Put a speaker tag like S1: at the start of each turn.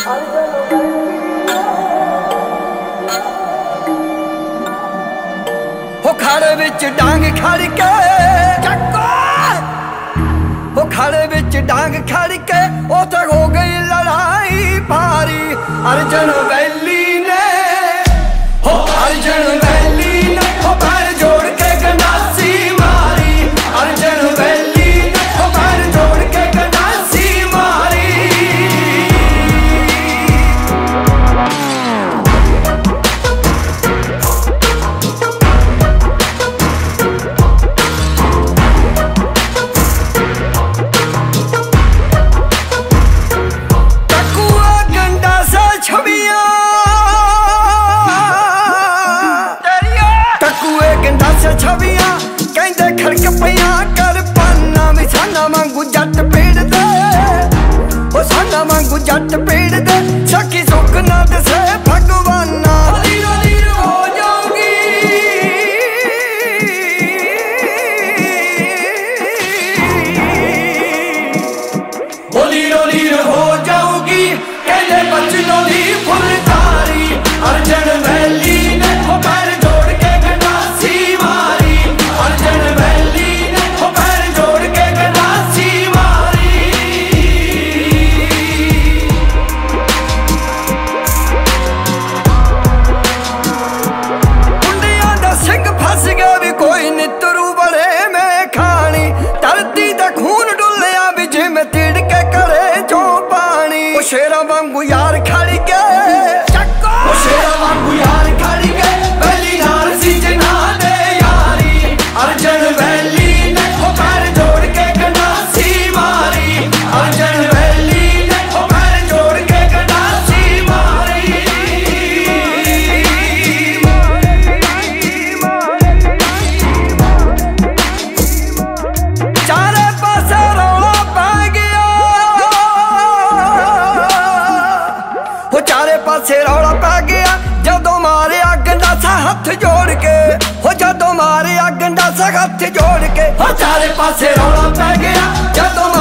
S1: हो खाड़े विच डांग खड़ के हो खाड़े विच डांग खड़ के उथे हो गई लड़ाई भारी। अर्जन वैली ने हो अर्जन वैली ने हो पैर जोड़ के गंडासी मारी। अर्जन वैली ने हो पैर जोड़ के गंडासी मारी। छवियां कहते खड़क पिया कर पाना भी साना वांगू जट पेड़ दे ओ साना वांगू जट पेड़ दे सखी सुख ना दसे भगवाना। लीरो लीरो हो जाऊंगी ओ लीरो लीरो हो जाऊंगी कहते बचनों दी फुलकारी। अर्जन वैली ने हो पैर जोड़ के गंडासी मारी। अर्जन वैली ने हो पैर जोड़ के गंडासी मारी। कुंडियां दा सिंह फस गया भी कोई नितरू बड़े में खानी। धरती दा खून डुलिया भी जिमें तिड़के करे जो पानी। ओ शेरां वांगू यार खड़ गए ओ शेरां वांगू यार खड़ गए वैली नाल सी जना दे यारी। अर्जन वैली ने हो पैर जोड़ के गंडासी मारी। अर्जन वैली ने हो पैर जोड़ के गंडासी मारी। चारे पासे रौला पै गया हो चारे पासे रौला पै गया जदों मारिया गंडासा हथ जोड़ के हो जदों मारिया गंडासा हथ जोड़ के हो चारे पासे रौला पै गया जदों